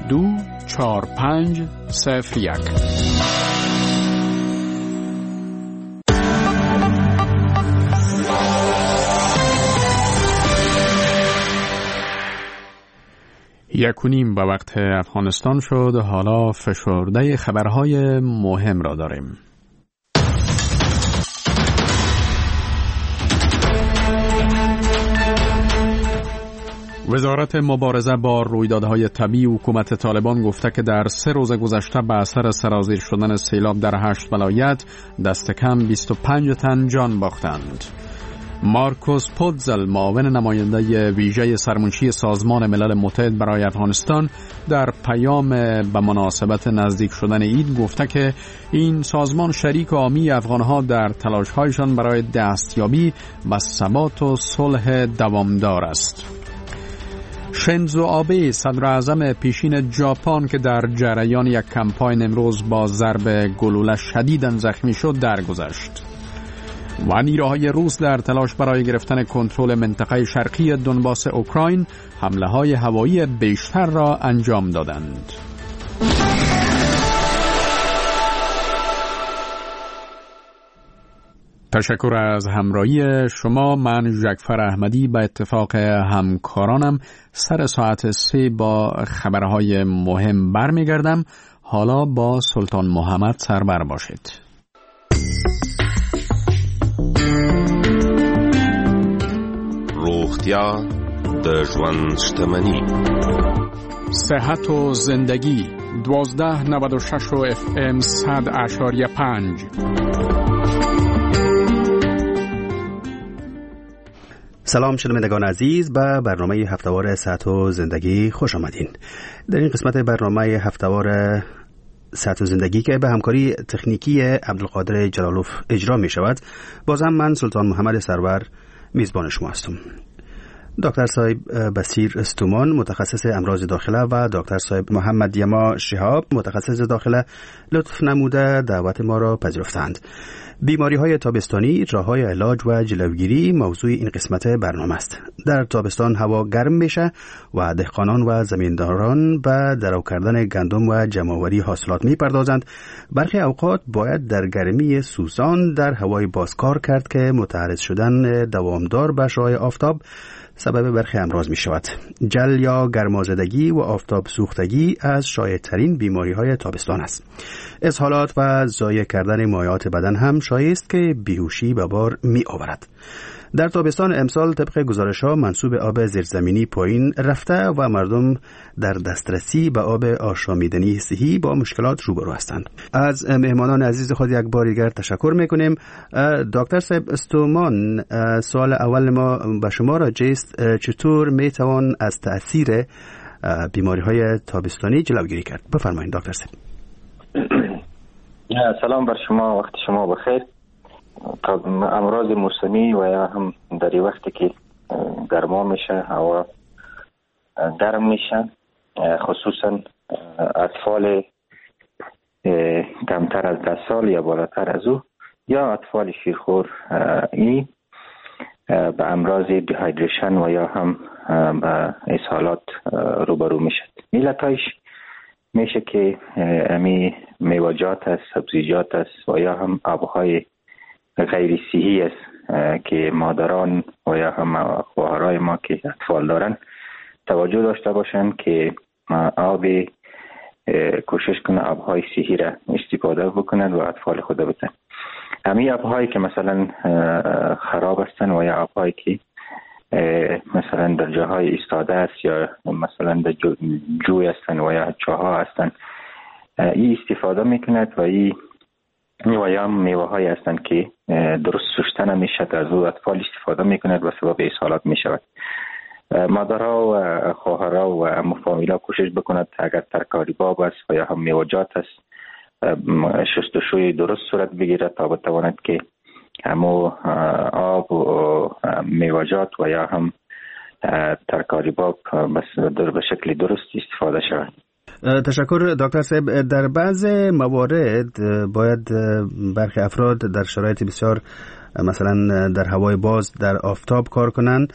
1:30 به وقت افغانستان شد. حالا فشرده خبرهای مهم را داریم. وزارت مبارزه با رویدادهای طبیعی حکومت طالبان گفته که در 3 روز گذشته به اثر سرازیر شدن سیلاب در 8 ولایت دست کم 25 تن جان باختند. مارکوس پودزل، معاون نماینده ویژه سرمنشی سازمان ملل متحد برای افغانستان، در پیام به مناسبت نزدیک شدن عید گفته که این سازمان شریک عامی افغانها در تلاش‌هایشان برای دستیابی به ثبات و صلح دوامدار است. شینزو آبه، صدر اعظم پیشین ژاپن که در جریان یک کمپاین امروز با ضرب گلوله شدیداً زخمی شد درگذشت. و نیروهای روس در تلاش برای گرفتن کنترل منطقه شرقی دونباس اوکراین حمله‌های هوایی بیشتر را انجام دادند. تشکر از همراهی شما. من جعفر احمدی به اتفاق همکارانم سر ساعت 3 با خبرهای مهم برمیگردم. حالا با سلطان محمد سربر باشید. روغتیا د ژوند شتمني. صحت و زندگی 1296 و FM 100.5. سلام شنوندگان عزیز، به برنامه هفتهوار صحت و زندگی خوش آمدین. در این قسمت برنامه هفتهوار صحت و زندگی که به همکاری تکنیکی عبدالقادر جلالوف اجرا می شود، بازم من سلطان محمد سرور میزبان شما هستم. دکتر صاحب بصیر استومان، متخصص امراض داخله، و دکتر صاحب محمد یما شهاب، متخصص داخله، لطف نموده دعوت ما را پذیرفتند. بیماری‌های تابستانی، راه‌های علاج و جلوگیری موضوع این قسمت برنامه است. در تابستان هوا گرم میشه و دهقانان و زمینداران به درو کردن گندم و جمع‌آوری حاصلات می‌پردازند. برخی اوقات باید در گرمی سوزان در هوای باز کار کرد که متعرض شدن دوامدار به شعاع آفتاب سبب برخی امراض می شود. جل یا گرمازدگی و آفتاب سوختگی از شایع‌ترین بیماری‌های تابستان است. اسهالات و ضایع کردن مایعات بدن هم شایع است که بیهوشی به بار می آورد. در تابستان امسال طبق گزارش‌ها منسوب آب زیرزمینی پایین رفته و مردم در دسترسی به آب آشامیدنی صحی با مشکلات روبرو هستند. از مهمانان عزیز خود یک بار دیگر تشکر می‌کنیم. دکتر صاحب استومان، سوال اول ما به شما راجع است چطور می‌توان از تأثیر بیماری‌های تابستانی جلوگیری کرد؟ بفرمایید دکتر صاحب. سلام بر شما، وقت شما بخیر. امراض موسمی و یا هم در این وقتی که گرما میشه، هوا گرم میشه، خصوصا اطفال کمتر از 10 سال یا بالاتر از او یا اطفال شیرخور این به امراض دیهایدریشن و یا هم به اسهالات روبرو میشه. علتایش میشه که امی میوه‌جات است، سبزیجات است و یا هم آبهای غیر صحی است که مادران و یا هم خواهرای ما که اطفال دارن توجه داشته باشن که آب کوشش کنه آبهای صحی را استفاده بکنن و اطفال خود بدن. همین آبهایی که مثلا خراب هستن و یا آبهایی که مثلا در جاهای ایستاده است یا مثلا در جوی هستن و یا چاها هستن، این استفاده میکند و این و یا میوه های هستند که درست سوشته نمیشد، از او اطفال استفاده میکند و سبب اسهالات میشود. مادرها و خواهرها و عموفامیلا کوشش بکند اگر ترکاری باب است و یا هم میوه‌جات است شستشوی درست صورت بگیرد تا بتواند که همو آب و میوه‌جات و یا هم ترکاری باب به شکل درست استفاده شود. تشکر دکتر صاحب. در بعض موارد باید برخی افراد در شرایط بسیار مثلا در هوای باز در آفتاب کار کنند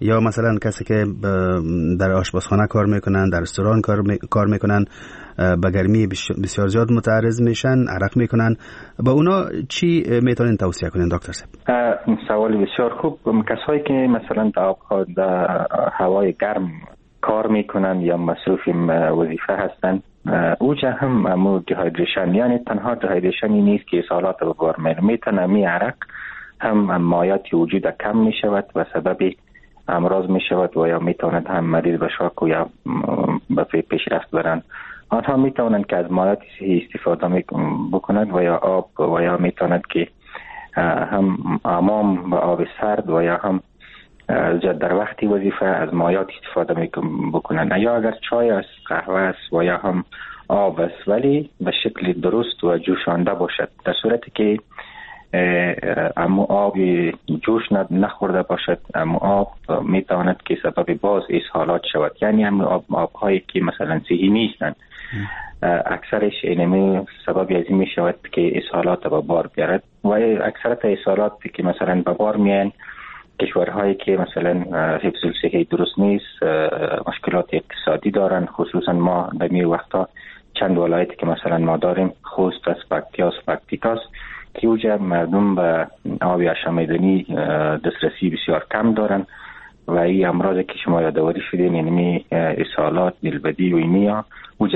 یا مثلا کسی که در آشپزخانه کار میکنن، در رستوران کار میکنن، به گرمی بسیار زیاد متعرض میشن، عرق میکنن، با اونا چی میتونین توصیه کنین دکتر صاحب؟ سوال بسیار خوب. کسایی که مثلا در هوای گرم کار میکنن یا مصروف وظیفه هستن، اوجا هم دیهایدریشن، یعنی تنها دیهایدریشنی نیست که اسهالات به بار میتونه می عرق هم مایعات وجود کم می شود و سبب امراض می شود و یا میتواند هم مریض به شاک و یا به پیشرفت برن. آنها میتوانند که از مایعات صحی استفاده بکنند و یا آب و یا میتواند که هم حمام و آب سرد و یا هم در وقتی وظیفه از مایعات استفاده بکنند، یا اگر چای است، قهوه است و یا هم آب است، ولی به شکل درست و جوشانده باشد. در صورتی که امو آب جوش نخورده باشد، امو آب میتواند که سبب باز اسهالات شود، یعنی امو آبهایی که مثلا صحی نیستند اکثرش اینمی سبب از این می شود که اسهالات به بار بیارد و اکثرت اسهالات که مثلا به بار میان کشورهایی که مثلا حفظ الصحه درست نیست، مشکلات اقتصادی دارن. خصوصا ما در می وقتا چند ولایتی که مثلا ما داریم، خوست است، پکتیکا است، که اوجا مردم به آب آشامیدنی دسترسی بسیار کم دارن و این امراضی که شما یادآوری شدین، یعنی اسهالات، دلبدی و اینیا اوجا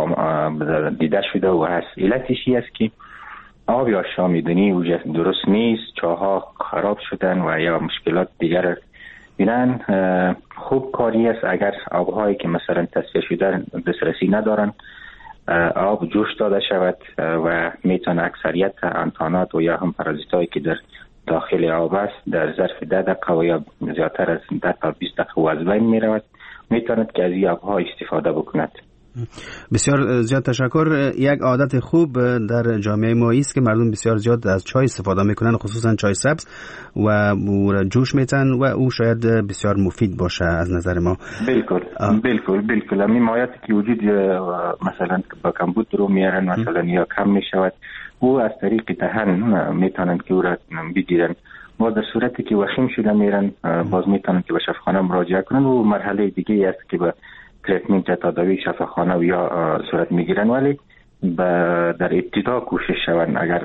دیده شده و هست. علتش است که آب آشامیدنی اوجا درست نیست، چاها خراب شدن و یا مشکلات دیگر بینن. خوب کاری است اگر آبهایی که مثلا تصفیه شده دسترسی ندارن، آب جوش داده شود و میتونه اکثریت انتانات و یا هم پارازیتایی که در داخل آب است در ظرف 10 دقیقه و یا زیادتر از 10 تا 20 دقیقه از بین میرود. میتواند که از این آبها استفاده بکند. بسیار زیاد تشکر. یک عادت خوب در جامعه ما است که مردم بسیار زیاد از چای استفاده میکنن، خصوصا چای سبز، و او جوش میتن و او شاید بسیار مفید باشه از نظر ما. بالکل همین مایعاتی که وجود مثلا با کمبود رو میارن مثلا یا کم میشود، او از طریق دهن میتونن که او را بگیرن و در صورتی که وخیم شده میرن باز میتونن که به شفاخانه مراجعه کنن و مرحله دیگه است که به تریتمنت تداوی شفاخانه یا صورت میگیرن، ولی در ابتدا کوشش شوند اگر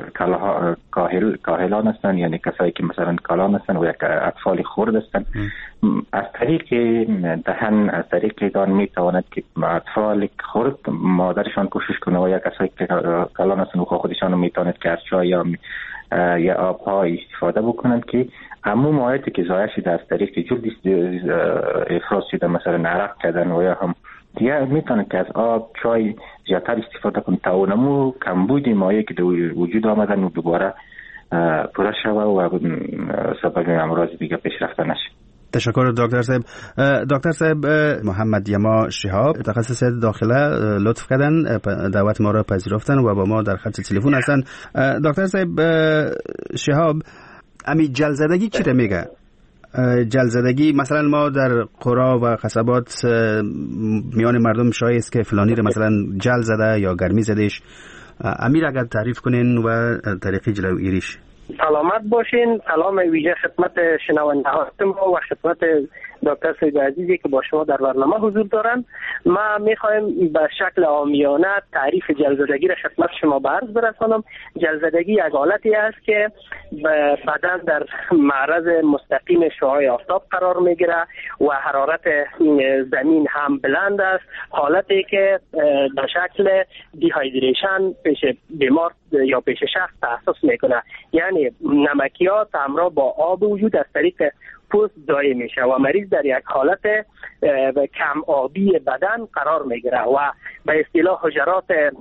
کاهلان هستن، یعنی کسایی که مثلا کالان هستن و یک اطفال خرد هستن، از طریق دهن، از طریق دهان میتواند که اطفال خرد مادرشان کوشش کنه و یا کسایی که کالان هستن و خودشان میتواند که از چای یا آبها استفاده بکنند که همون مایعاتی که ضایع شده از طریق جلد افراز شده، مثلا عرق کردن و یا هم دیگه، میتونه که از آب، چای زیادتر استفاده کنه تا اونمو کمبود مایعی که وجود آمدن و دوباره پوره شوه و سبب امراض دیگه پیشرفته نشه. تشکر دکتر صاحب. دکتر صاحب محمد یما شهاب، متخصص داخله، لطف کردن دعوت ما را پذیرفتن و با ما در خط تلفن هستن. دکتر صاحب شهاب، امی جلزدگی چی میگه؟ جلزدگی مثلا ما در قرا و قصبات میان مردم شایع است که فلانی رو مثلا جل زده یا گرمی زدهش. امیر اگر تعریف کنین و طریقی جلوگیریش. سلامت باشین. سلام ویژه خدمت شنونده‌ها ما و خدمت دکتر سید عزیزی که با شما در برنامه حضور دارند. ما میخوایم به شکل عامیانه تعریف جلزدگی را خدمت شما به عرض برسانم. جلزدگی یک حالتی است که بدن در معرض مستقیم شعاع آفتاب قرار میگیره و حرارت زمین هم بلند است، حالتی که به شکل دیهایدریشن پیش بیمار یا پیش شخص تحسس میکنه، یعنی نمکیات همراه با آب وجود از طریق پوست ضایع میشه و مریض در یک حالت کم آبی بدن قرار میگیره و به اصطلاح حجرات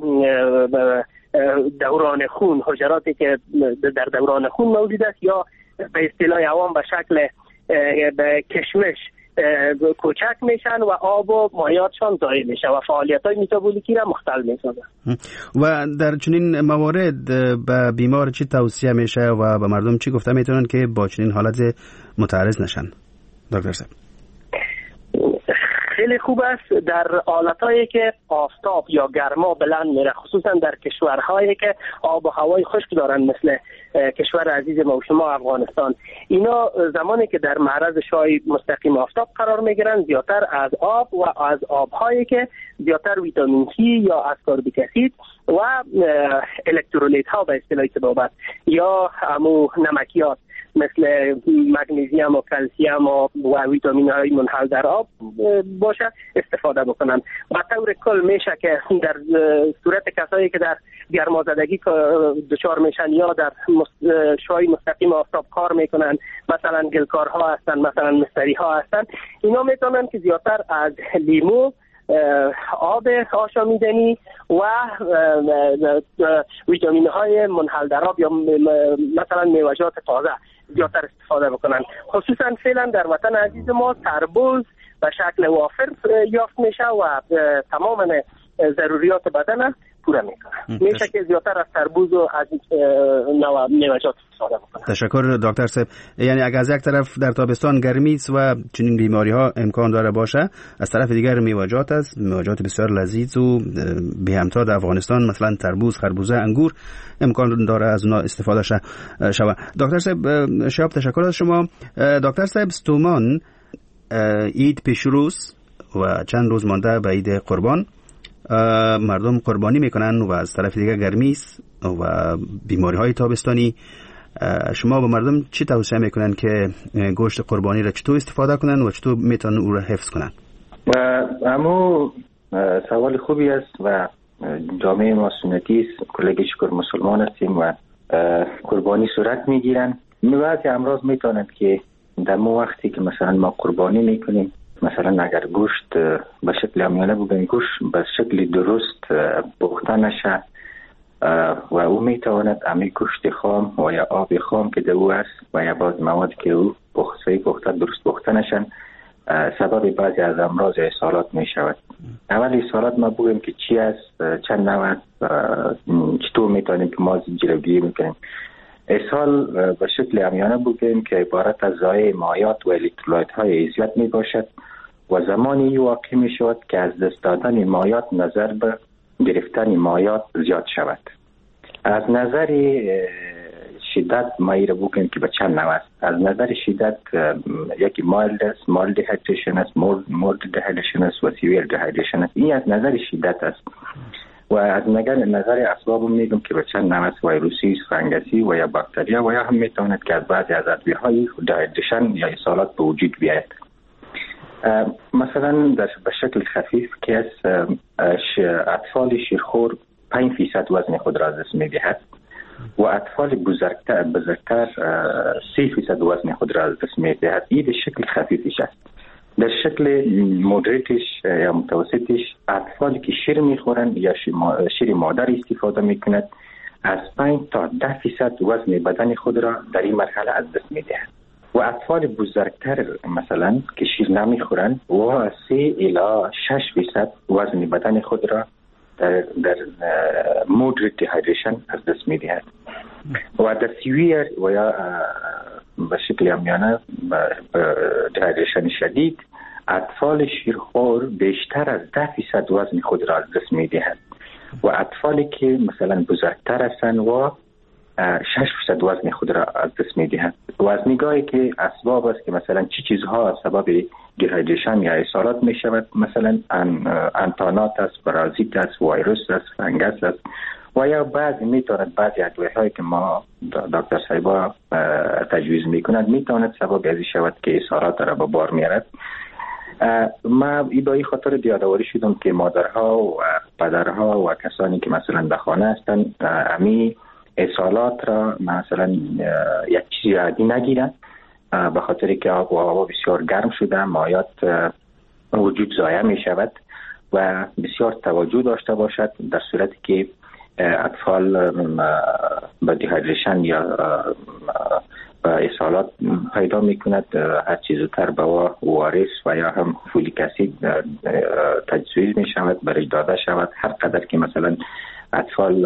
دوران خون، حجراتی که در دوران خون موجود است، یا به اصطلاح عوام به شکل کشمش کوچک میشن و آب و مایعاتشان ضایع میشه و فعالیت‌های متابولیکی را مختل میسازه. و در چنین موارد به بیمار چی توصیه میشه و به مردم چی گفته میتونن که با چنین حالت متعرض نشن دکتر صاحب؟ خیلی خوب است در حالتایی که آفتاب یا گرما بلند میره، خصوصا در کشورهایی که آب و هوای خشک دارن مثل کشور عزیز ما و شما افغانستان. اینا زمانی که در معرض شعاع مستقیم آفتاب قرار میگیرن زیادتر از آب و از آبهایی که زیادتر ویتامین C یا اسکوربیک اسید و الکترولیت ها به اصطلاح طبابت یا همو نمکیات مثل مگنیزیم و کلسیم و ویتامین های منحل در آب باشه استفاده بکنن. و طور کل میشه که در صورت کسایی که در گرمازدگی دچار میشن یا در شعاع مستقیم آفتاب کار میکنن، مثلا گلکارها هستن، مثلا مستری ها هستن، اینا میتونن که زیادتر از لیمو، آب آشامیدنی و ویتامین های منحل در آب یا مثلا میوه‌جات تازه زیادتر استفاده بکنن. خصوصا فعلا در وطن عزیز ما تربوز به شکل وافر یافت میشه و تمام ضروریات بدن پورا میکنه. میشه که زیادتر از تربوز و از نوع میوه‌جات استفاده بکنن. تشکر دکتر صاحب. یعنی اگر از یک طرف در تابستان گرمی است و چنین بیماری ها امکان داره باشه، از طرف دیگر میوه‌جات است، میوه‌جات بسیار لذیذ و به همتا در افغانستان مثلا تربوز، خربوزه، انگور امکان داره از اونها استفاده شود. دکتر صاحب شب تشکر از شما. دکتر صاحب ستومان عید پیش روز و چند روز مانده به عید قربان، مردم قربانی میکنن و از طرف دیگه گرمی است و بیماری های تابستانی. شما به مردم چی توصیه میکنن که گوشت قربانی را چطور استفاده کنن و چطور میتونن او را حفظ کنن؟ اما سوال خوبی است و جامعه ما سنتی است، کلگی شکر مسلمان هستیم و قربانی صورت میگیرن. بعضی امراض میتونند که در مو وقتی که مثلا ما قربانی میکنیم، مثلا اگر گوشت به شکل عامیانه بگیم گوشت به شکل درست پخته نشه و او میتواند امی گوشت خام و یا آب خام که دو است و یا باز مواد که او پخته درست پخته نشن سبب بعضی از امراض اسهالات میشود. اول اسهالات ما بگیم که چی است، چند نوع است، چطور میتونیم که ما جلوگیری میکنیم. اسهال به شکل عامیانه بگیم که عبارت از ضایع مایات و الکترولایت های زیاد می باشد و زمانی واقع می شود که از دست دادن مایات نظر به گرفتن مایات زیاد شود. از نظر شدت مایره بگیم که به چند نوع است. از نظر شدت یکی مایلد است، مایلد دیهایدریشن است، مولد دیهایدریشن است و سیویر دیهایدریشن است. این از نظر شدت است. و از نظر اسباب میگم که به چند نوع است، ویروسی، فنگسی و یا باکتریا و یا هم میتواند که از بعضی از ادویه‌های دیهایدریشن یا اسهالات به وجود بیاید. مثلا به شکل خفیف که از اطفال شیرخور 5% وزن خود را از دست میدهد و اطفال بزرگتر 3% وزن خود را از دست میدهد. این به شکل خفیفش است. در شکل مودریتش یا متوسطش اطفالی که شیر میخورند یا شیر مادر استفاده میکند از 5 تا 10% وزن بدن خود را در این مرحله از دست میدهند و اطفال بزرگتر مثلا که شیر نمیخورند و 3 الی 6% وزن بدن خود را در مودریت دیهایدریشن از دست میدهند و در سیویر و یا به شکل عامیانه دیهایدریشن شدید اطفال شیرخوار بیشتر از 10% وزن خود را از دست میدهند و اطفالی که مثلا بزرگتر هستند و 6% وزن خود را از دست میدهند. و از نگاهی که اسباب است که مثلا چی چیزها سبب دیهایدریشن یا اسهالات می شود، مثلا انتانات است، پارازیت است، ویروس است، فنگس است و یا بعضی میتواند بعضی ادویه‌هایی که ما دکتر صاحبا تجویز میکنند میتواند سبب ازی شود که اسهالات را به بار میارد. ما با این خاطر یادآوری شدم که مادرها و پدرها و کسانی که مثلا در خانه هستند امی اسهالات را مثلا یک چیزی عادی نگیرند به خاطر که آب و هوا بسیار گرم شده، مایات وجود ضایع می شود و بسیار توجه داشته باشد در صورتی که اطفال به دیهایدریشن یا اسهالات پیدا می کند هر چیز زودتر به وارث و یا هم فولیک اسید تجویز می شود برای داده شود. هر قدر که مثلا اطفال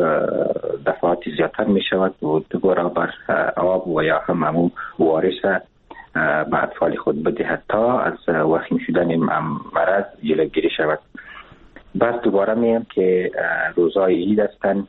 دفعات زیادتر می شود و دو برابر آب و یا هم وارث به اطفال خود بدهد تا از وخیم شدن مرض جلوگیری شود. بس دوباره میگم که روزهای عید هستند،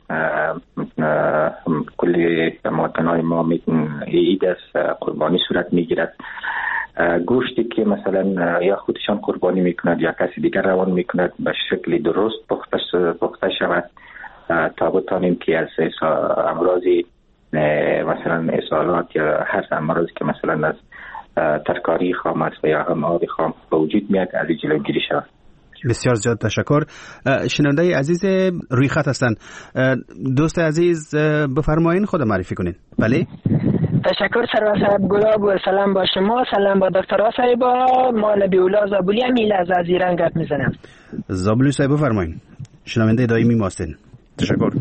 کل مواطنای ما عید است، قربانی صورت میگیرد. گوشتی که مثلا یا خودشان قربانی میکند یا کسی دیگر روان میکند به شکل درست پخته شود تا بتانیم که از امراض مثلا اسهالات یا هر امراضی که مثلا از ترکاری خام است و یا هم آب خام به وجود میاد از جلوگیری شود. بسیار زیاد تشکر. شنونده عزیز روی خط هستند. دوست عزیز بفرمایین، خود معرفی کنین. بله. تشکر سرور صاحب گلاب و سلام با شما، سلام با دکتر صاحبا. ما نبیولا زابولی امیل از ایران گپ میزنم. زابولی صاحب بفرمایین، شنونده دائمی ما هستین. تشکر.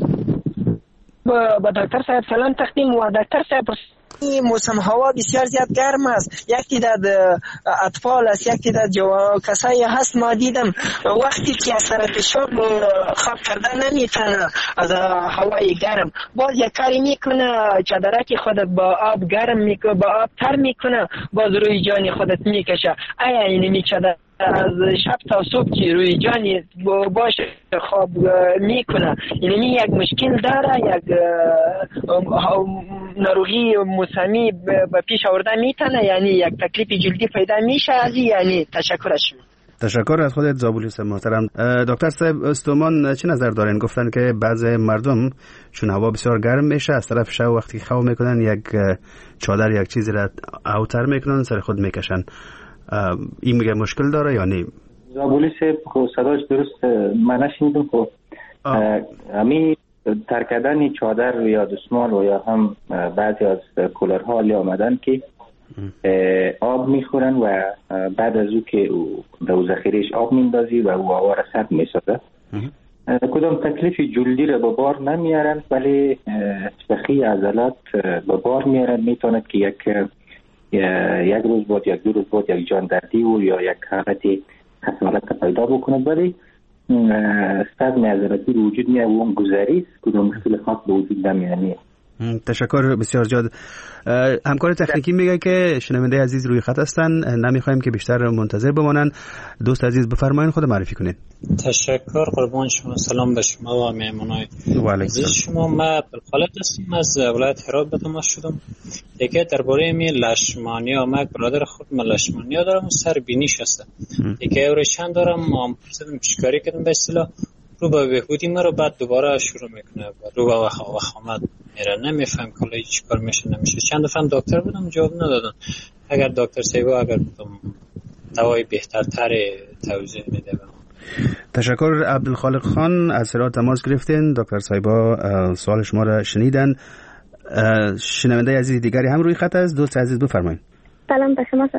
با دکتر صاحب سلام تقدیم و دکتر صاحب این موسم هوا بسیار زیاد گرم است. یک تعداد اطفال است، یک تعداد کسایی هست ما دیدم وقتی که اثر پیشاب خواب کردن نمیتونه از هوای گرم، باز یک کاری میکنه چادرک خودت با آب گرم میکنه، با آب تر میکنه، باز روی جان خودت میکشه. آیا این میچادر از شب تا صبح که روی جانی باشه خواب میکنه، یعنی یک مشکل داره، یک نروغی موسمی به پیش آوردن میتونه، یعنی یک تکلیف جلدی پیدا میشه از یعنی. تشکرش. تشکر از خودت زابولی صاحب محترم. دکتر صاحب استومان چه نظر دارین؟ گفتن که بعضی مردم چون هوا بسیار گرم میشه از طرف شب وقتی خواب میکنن یک چادر یک چیزی را اوتر میکنن سر خود میکشن، این میگه مشکل داره یا نه؟ زابولی صاحب صداش درست من نشنیدم. خب همین ترکدن چادر یا دستمال و یا هم بعضی از کولرها حالی آمدن که آب میخورن و بعد از او که در ذخیرهش آب میندازی و او هوا را سرد میسازه، کدام تکلیف جلدی را به بار نمیارن ولی بخی عضلات به بار میارن. میتواند که یک روز بعد یک دو روز بعد یک جان دردی و یا یک حالت خسارت پیدا بکند، ولی صدم عضلاتی به وجود میاد و اون گذری است، کدام مشکل خاص به وجود نمیاد. تشکر بسیار زیاد. همکار تکنیکی میگه که شنونده عزیز روی خط هستن، نمیخوایم که بیشتر منتظر بمانن. دوست عزیز بفرمایید، خود معرفی کنید. تشکر، قربان شما، سلام به شما و مهمانای عزیز شما. من خالد هستم از ولایت هرات به تماس شدم. دیگه درباره می لشمانیا، من برادر خود من لشمانیا دارم و سر بینیش هست. دیگه اورشن دارم، ما پرسیدم چیکاری کردم به اصطلاح رو به بهبودی ما رو بعد دوباره شروع میکنه رو به وخامت میره، نمیفهم کلا چی کار میشه نمیشه. چند دفعه دکتر بودم جواب ندادن. اگر دکتر سیبا اگر دوای بهترتر توضیح میده. تشکر. عبدالخالق خان از هرات تماس گرفتین. دکتر سیبا سوال شما را شنیدن. شنونده عزیز دیگری هم روی خط است. دوست عزیز بفرمایید. سلام به شما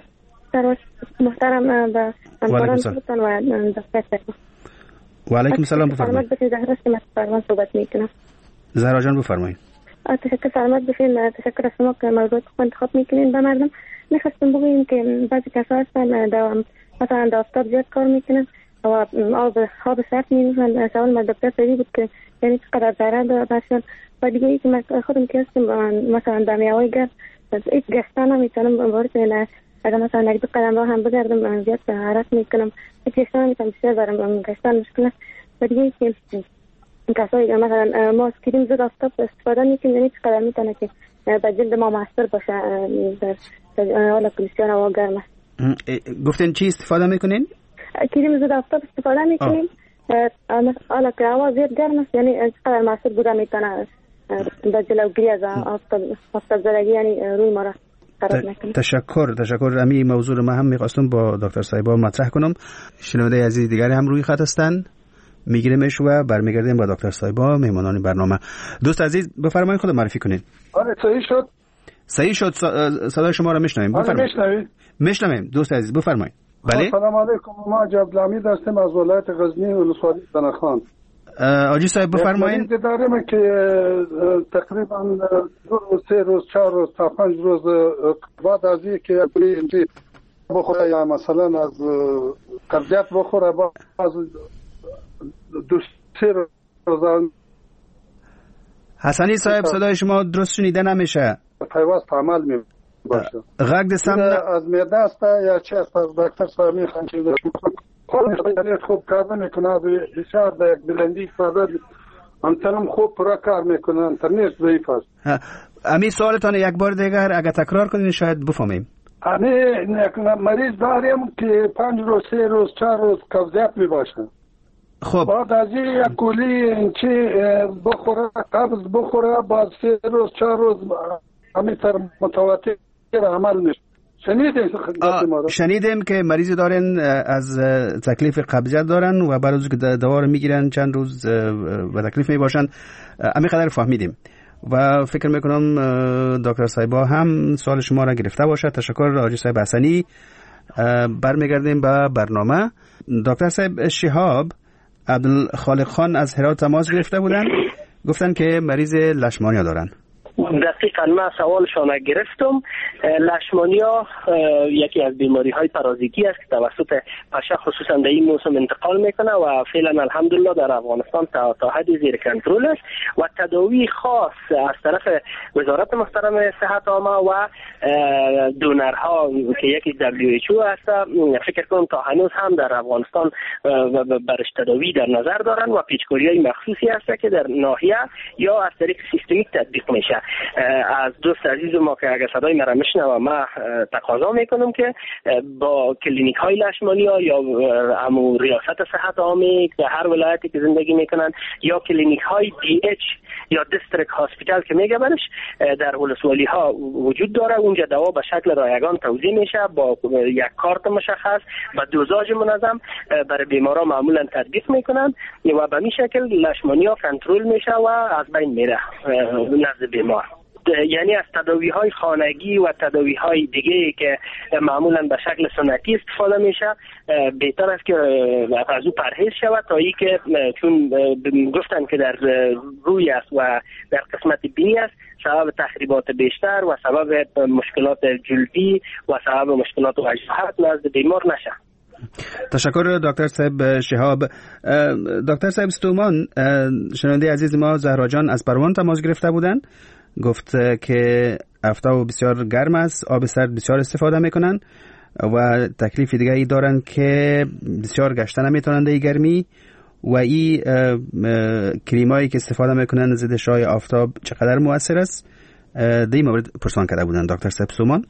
محترم به همکاران خودتان و دکتر. و علیکم سلام، بفرمایید. سلامت باشید. زهرا هستم، از فرمان صحبت میکنم. زهرا جان بفرمایید. تشکر. سلامت باشید. تشکر از شما که موضوع خوب انتخاب میکنین به مردم. میخواستم بگویم که بعضی کسا هستن مثلا در آفتاب زیاد کار میکنن و آب سرد می‌نوشن. سوال من دکتر سری بود که یعنی چقدر ضرر داره برشون. و دیگه ای که من خودم که هستم مثلا در میوه گرد هیچ گشتن نمیتونم وارد اگر مثلا یک دو قدم راه هم بگردم زیاد حرکت میکنم، گشتن نمیتونم، بسیار دارم گشتن مشکل است. و دیگه که کسایی مثلا ما از کریم ضد آفتاب استفاده میکنیم، یعنی چقدر میتونه که به جلد ما موثر باشه در حال که بسیار هوا گرم است. گفتین چی استفاده میکنین؟ کریم ضد آفتاب استفاده میکنیم حالا که هوا زیاد گرم است، یعنی چقدر موثر بوده میتونه در جلوگیری از آفتاب زدگی یعنی روی ما را. تشکر. امی موضوع رو من هم میخواستم با دکتر صاحبا مطرح کنم. شنونده عزیز دیگری هم روی خط هستن، میگیریمش و برمیگردیم با دکتر صاحبا مهمانان برنامه. دوست عزیز بفرمایید، خود معرفی کنید. آره صحیح شد. صدای شما رو میشنویم. بفرمایید. میشنویم دوست عزیز بفرمایید. بله. سلام علیکم. ما عبدالحمید هستم از ولایت غزنی ولسوالی زنخان. آجی صاحب بفرمایید. داریم که تقریبا 2 روز 3 روز 4 روز تا 5 روز بعد از اینکه اینجی بخوره یا مثلا از قبضیت بخوره باز 2-3 روز. حسنی صاحب صدای شما درست شنیده نمیشه. پیوست عمل باشه. غږ د سم از معده است یا چه است؟ از دکتر صاحب میخوان چیزش خوب کار نمیکنه، از اشار در یک بلندی فضا انترم خوب پورا کار میکنه، انترنت ضعیف است. امی سوالتان یک بار دیگر اگه تکرار کنین شاید بفهمیم. مریض داریم که 5 روز 3 روز 4 روز قبضیت میباشه. خب بعد از این یک کولی چی بخوره، قبض بخوره، بعد 3 روز 4 روز همینطور متواتر عمل میشه. شنیدیم که مریض دارن از تکلیف قبضیت دارن و بعد از که دوا رو میگیرن چند روز و تکلیف میباشن. امی قدر فهمیدیم و فکر میکنم دکتر صاحبا هم سوال شما را گرفته باشد. تشکر آقای صاحب حسنی. برمیگردیم به برنامه. دکتر صاحب شهاب عبدالخالق خان از هرات تماس گرفته بودن، گفتن که مریض لشمانیا دارن. دقیقاً من سوالشان گرفتم. لشمانیا یکی از بیماری های پارازیتی است که توسط پشه خصوصا در این موسم انتقال میکنه و فعلا الحمدلله در افغانستان تا حد زیر کنترل است و تداوی خاص از طرف وزارت محترم صحت عامه و دونرها که یکی WHO است، فکر کنم تا هنوز هم در افغانستان برش تداوی در نظر دارن و پیچکاری‌های مخصوصی است که در ناحیه یا از طریق سیستمیک تطبیق میشه. از دوست عزیز ما که اگر صدای مرا میشنوه ما تقاضا میکنم که با کلینیک های لشمانیا یا امو ریاست صحت عامه که هر ولایتی که زندگی میکنن یا کلینیک های DH یا دیستریکت هاسپیتال که میگه برش در ولسوالی ها وجود داره، اونجا دوا به شکل رایگان توزیع میشه با یک کارت مشخص و دوزاژ منظم برای بیمارا معمولا تطبیق میکنن و به این شکل لشمانیا کنترل میشه و از بین میره نزد بیمار. یعنی از تداوی های خانگی و تداوی های دیگه که معمولا به شکل سنتی استفاده میشه بهتر است که از او پرهیز شود تا ای که چون گفتن که در روی است و در قسمت بینی است سبب تخریبات بیشتر و سبب مشکلات جلدی و سبب مشکلات وجاهت نزد بیمار نشه. تشکر دکتر صاحب شهاب. دکتر صاحب ستومان، شنونده عزیز ما زهرا جان از پروان تماس گرفته بودن، گفت که هفته بسیار گرم است، آب سرد بسیار استفاده میکنن و تکلیف دیگه ای دارن که بسیار گشتن نمیتونن در گرمی و این کریمایی که استفاده میکنن ضد شعاع آفتاب چقدر مؤثر است. در این مورد پرسان کرده بودن دکتر صاحب ستومان.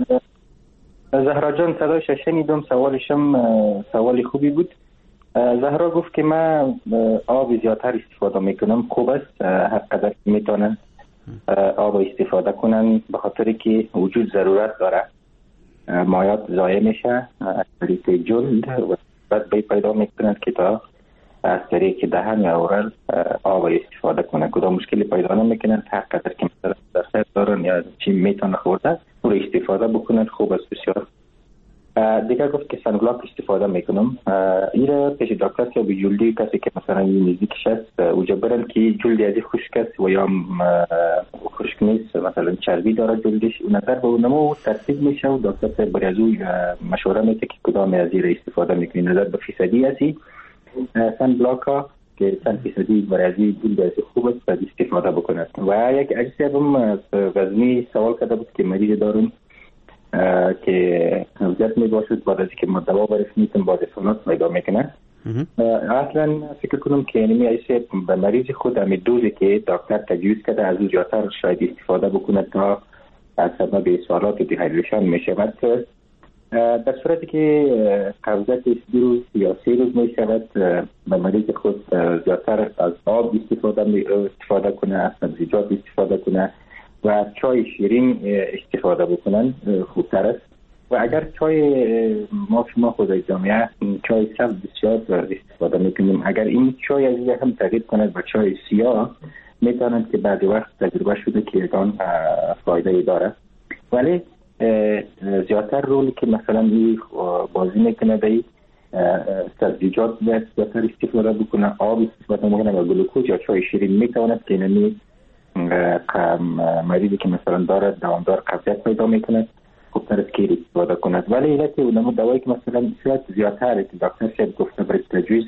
زهرا جان صدایش شنیدم، سوالشم سوال خوبی بود. زهرا گفت که من آب زیادتر استفاده میکنم، خوب است هر قدر میتونن آب استفاده کنن به خاطر که وجود ضرورت داره، مایات ضایع میشه از طریق جلد و بعد پیدا میکنند که تا از طریق دهن یا اورال آب استفاده کنن کدام مشکلی پیدا نمیکنند. هر قدر که مثلا درصد دارن یا چی میتونه خورده رو استفاده بکنن، خوب است بسیار. دیگه گفت که سنگلاک استفاده میکنم. ایره پیش دکتر یا به جلدی کسی که مثلا این نزدیکش است اوجا برن که جلدی ازی خشک است و یا خشک نیست، مثلا چربی داره جلدش، و نظر به اونمو ترتیب میشه و دکتر برای از اون مشوره میده که کدام از این استفاده میکنی. نظر به فیصدی هستی سنگلاک ها که 100% برای از این جلد ازی خوب است باید استفاده بکنند. و یک عزیزی هم وزنی سوال کرده بود که مریض دارون که نوزاد می باشد بعد از که ما دوا برسیم بعد سونات پیدا میکنه. اصلا فکر کنم که اینمی ایسه به مریض خود همی دوزی که دکتر تجویز کرده از او زیادتر شاید استفاده بکنه تا از سبب سوالات دیهایدریشن می شود. در صورتی که قبضت 2 روز یا 3 روز می شود به مریض خود زیادتر از آب استفاده کنه، از سبزیجات استفاده کنه و چای شیرین استفاده بکنن خوبتر است. و اگر چای ما شما خود جامعه چای سبز بسیار استفاده میکنیم، اگر این چای از هم تغییر کند به چای سیاه میتواند که بعد وقت تجربه شده که اون فایده داره. ولی زیادتر رولی که مثلا این بازی میکنه به سبزیجات زیادتر استفاده بکنه، آب استفاده بکنه و گلوکوز یا چای شیرین میتواند که اینمی مریضی که مثلا داره دوامدار قبضیت پیدا میکنه خوبتر از که استفاده کند. ولی علت اونمو دوایی که مثلا شاید زیادتر که دکتر شاید گفته برای تجویز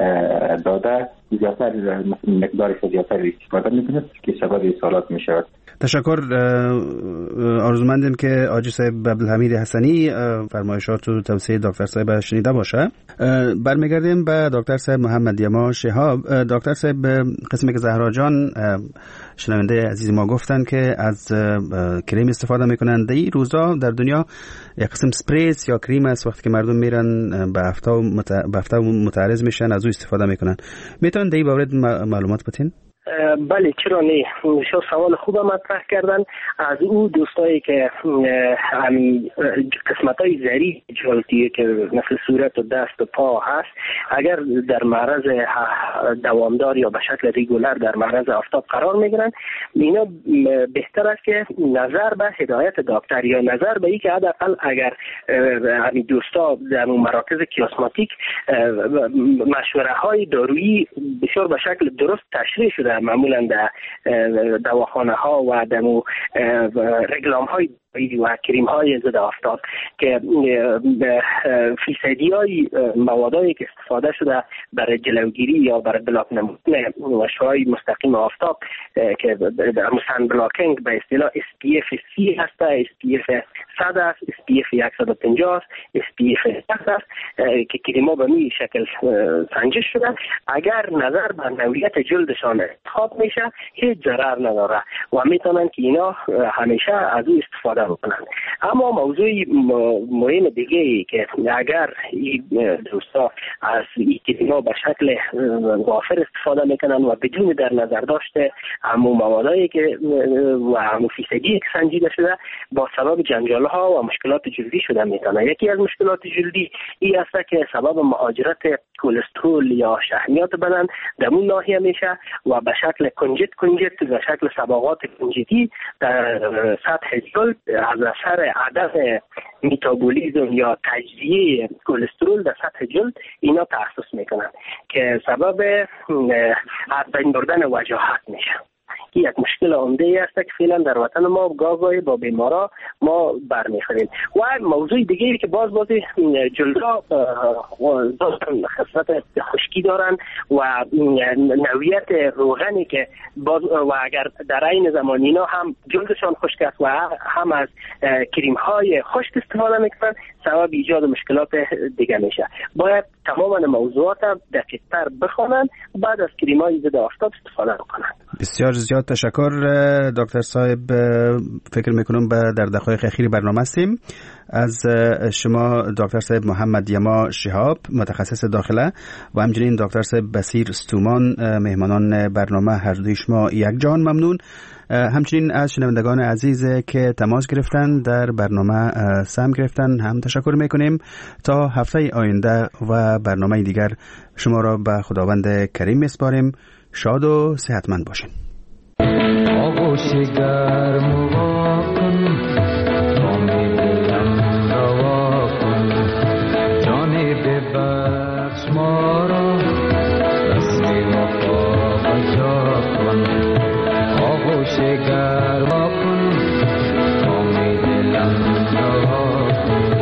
داده زیادتر مقدارش زیادتر استفاده میکنه که سبب اصالات میشود. تشکر. آرزومندیم که آجی صاحب عبدالحمید حسنی فرمایشات و توصیه دکتر صاحب شنیده باشه. برمیگردیم به دکتر صاحب محمد یما شهاب. دکتر صاحب قسمی که زهرا جان شنونده عزیز ما گفتن که از کریم استفاده میکنن. در این روزا در دنیا یک قسم سپریس یا کریم است وقتی که مردم میرن به هفته متعرض میشن از او استفاده میکنن. میتونن در این باره معلومات بدین؟ بله چرا نه. شما سوال خوب مطرح کردن. از او دوستایی که همین قسمتای ظریف جلدی که مثل صورت و دست و پا هست اگر در معرض دوامدار یا به شکل ریگولر در معرض آفتاب قرار میگیرن، اینا بهتر است که نظر به هدایت دکتر یا نظر به این که حداقل اگر همین دوستا در مراکز کیوسماتیک مشوره های دارویی بسیار به شکل درست تشریح شده، معمولا در دواخانه ها و در رکلام های و کریم های ضد آفتاب که فیصدی های موادایی که استفاده شده برای جلوگیری یا برای بلاک نمودن اشعاع مستقیم آفتاب که مثلا بلاکینگ به اصطلاح SPF 30 هست، SPF 100 است، SPF 150 است، SPF 100 است که کریما به می شکل سنجش شده. اگر نظر به نوعیت جلدشان انتخاب میشه هیچ ضرر نداره و میتونن که اینا همیشه از او استفاده بکنن. اما موضوع مهم دیگه ای که اگر دوستا از این کریما به شکل وافر استفاده میکنن و بدون در نظر داشته همون موادایی که و همون فیصدی که سنجیده شده با سبب جنجال ها و مشکلات جلدی شده میتونه. یکی از مشکلات جلدی این است که سبب مهاجرت کلسترول یا شحمیات بدن در اون ناحیه میشه و به شکل کنجت به شکل صبغات کنجتی در سطح جلد از اثر عدم میتابولیزم یا تجزیه کلسترول در سطح جلد اینا تأسس میکنن که سبب از بین بردن وجاهت میشه. یک مشکل عمده است که فعلا در وطن ما گاهی با بیمارا ما برمیخوریم. و موضوع دیگه که بازی جلدا خصلت خشکی دارن و نوعیت روغنی که و اگر در این زمان اینا هم جلدشان خشک است و هم از کریم های خشک استفاده میکنن سبب ایجاد مشکلات دیگه میشه. باید تمام موضوعات دقیق‌تر بخونن بعد از کریم های ضد آفتاب استفاده کنن. بسیار زیاد تشکر دکتر صاحب. فکر میکنم در دقایق اخیر برنامه هستیم. از شما دکتر صاحب محمد یما شهاب متخصص داخله و همچنین دکتر صاحب بصیر استومان مهمانان برنامه هر دوی شما یک جان ممنون. همچنین از شنوندگان عزیز که تماس گرفتن در برنامه سهم گرفتن هم تشکر میکنیم. تا هفته آینده و برنامه دیگر شما را به خداوند کریم میسپاریم. شاد و صحتمند باشین. آغوش گرم و واکن نامی دلم روا کن جانی ببخش ما را رسمی وفا بجا کن آغوش گرم واکن نامی دلم روا کن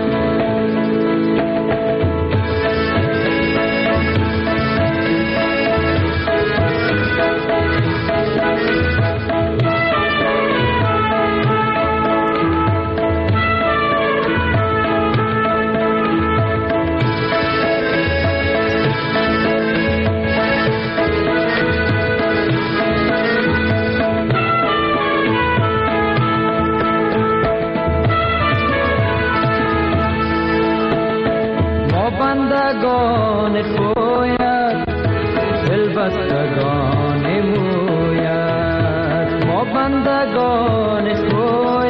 بندگان خویت دلبستگان مویت ما بندگان خویت